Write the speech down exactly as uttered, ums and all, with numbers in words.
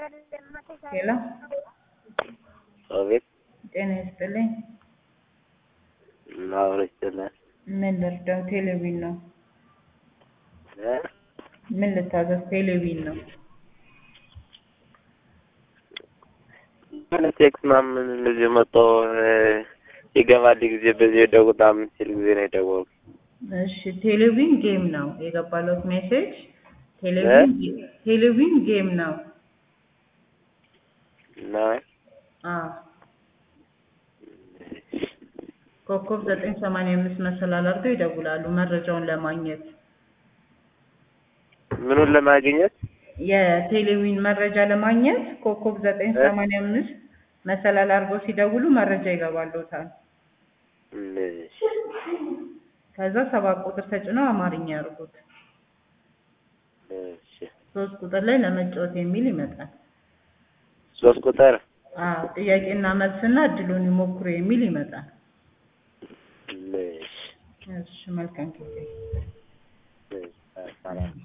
Hello? አቤት ጤና ይስጥልኝ። ማውረድና ምን ልርዳው? ቴሌቪዥን ነው። እ ምን ልታዘዝ? ቴሌቪዥን ነው። ምን ቴክስ ምናምን እንደዚህ መጥቶ ይገባል ጊዜ በዚህ ደውጣ የምትል ጊዜ ነው የደወልኩት። እሺ ቴሌቪዥን ጌም ነው የገባለት ሜሴጅ። ቴሌቪዥን ቴሌቪዥን ጌም ነው። እና አዎ ኮከብ ዘጠኝ ሰማንያ አምስት መሰላል አድርገው ይደውላሉ መረጃውን ለማግኘት። ምኑን ለማግኘት? የቴሌቪዥን መረጃ ለማግኘት ኮከብ ዘጠኝ ሰማንያ አምስት መሰላል አድርገው ሲደውሉ መረጃ ይገባልዎታል። እሺ ከዛ ሰባት ቁጥር ተጭነው አማርኛ ያርጉት። እሺ ሶስት ቁጥር ላይ ለመጫወት የሚል ይመጣል። ሶስት ቁጥር አዎ ጥያቄና መልስና እድሉን ይሞክሩ የሚል ይመጣል። እሺ እሺ መልካም ጊዜ። እሺ